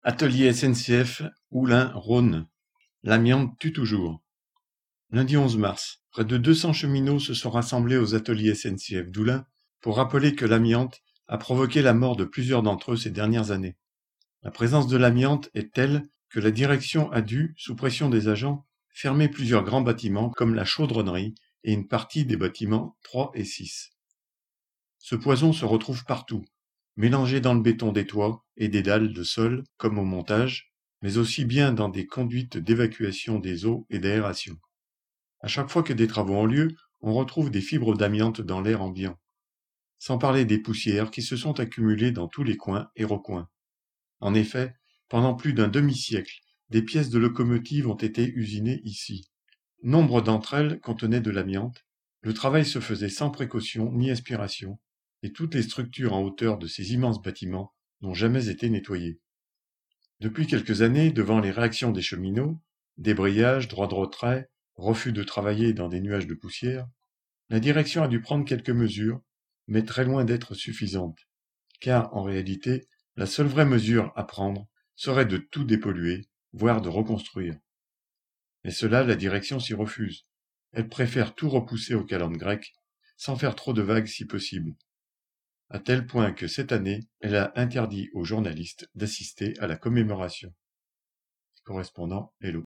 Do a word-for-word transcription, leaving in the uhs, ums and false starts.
Atelier S N C F, Oullins-Rhône. L'amiante tue toujours. Lundi onze mars, près de deux cents cheminots se sont rassemblés aux ateliers S N C F d'Oullins pour rappeler que l'amiante a provoqué la mort de plusieurs d'entre eux ces dernières années. La présence de l'amiante est telle que la direction a dû, sous pression des agents, fermer plusieurs grands bâtiments comme la chaudronnerie et une partie des bâtiments trois et six. Ce poison se retrouve partout, mélangé dans le béton des toits et des dalles de sol comme au montage, mais aussi bien dans des conduites d'évacuation des eaux et d'aération. À chaque fois que des travaux ont lieu, on retrouve des fibres d'amiante dans l'air ambiant, sans parler des poussières qui se sont accumulées dans tous les coins et recoins. En effet, pendant plus d'un demi-siècle, des pièces de locomotives ont été usinées ici. Nombre d'entre elles contenaient de l'amiante, le travail se faisait sans précaution ni aspiration, et toutes les structures en hauteur de ces immenses bâtiments n'ont jamais été nettoyées. Depuis quelques années, devant les réactions des cheminots, débrayage, droit de retrait, refus de travailler dans des nuages de poussière, la direction a dû prendre quelques mesures, mais très loin d'être suffisantes, car en réalité, la seule vraie mesure à prendre serait de tout dépolluer, voire de reconstruire. Mais cela, la direction s'y refuse. Elle préfère tout repousser aux calendes grecques, sans faire trop de vagues si possible. À tel point que cette année, elle a interdit aux journalistes d'assister à la commémoration. Correspondant Hello.